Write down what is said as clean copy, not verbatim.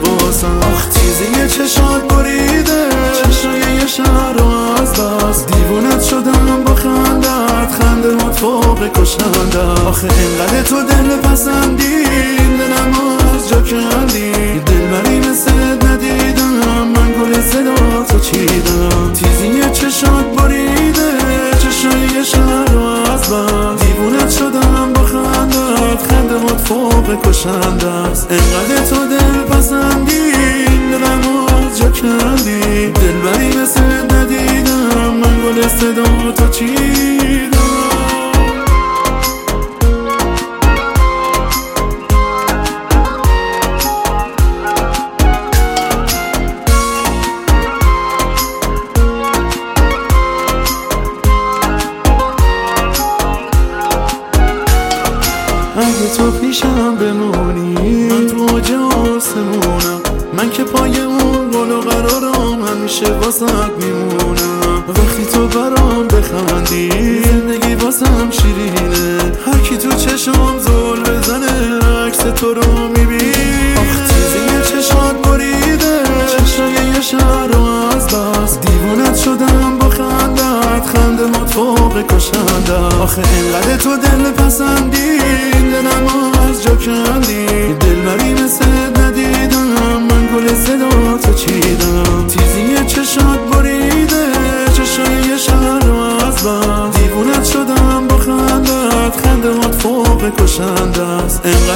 واسم. آخ تیزی چشات بریده چشای یه شهر رو از بس. دیوونت شدم با خندت، خنده هات فوق کشنده. آخه اینقدر تو دل پسندی، دلم از جا کندی. دلبری مثل ندیدم، من گل صدا تو چیدم. تیزی چشات بریده چشای یه شهر رو از بس. دیوونت شدم با خندت، خنده هات فوق کشنده است. اینقدر تو دل پسندی، دلم از جا کندی. دلبری مثل ندیدم، من گل صدا تو چیدم. اگه تو پیشم بمونی، من تو اوج آسمونم. من که پای اون قول و قرارم، همیشه واسط میمونم. وقتی تو برام بخندی، زندگی واسم شیرینه. هر کی تو چشم زل بزنه، عکس تو رو میبینه. آخ تیزی چشات بریده چشای یه شهر رو از بس. دیوونت شدم با خندت، خنده هات فوق کشنده. آخه اینقدر تو دل پسندی، دلم از جا کندی. دلبری مثل ندیدم، من گل صدا تو چیدم. تیزی چشات بریده چشای یه شهر رو از بس. دیوونت شدم با خندت، خنده هات فوق کشنده است.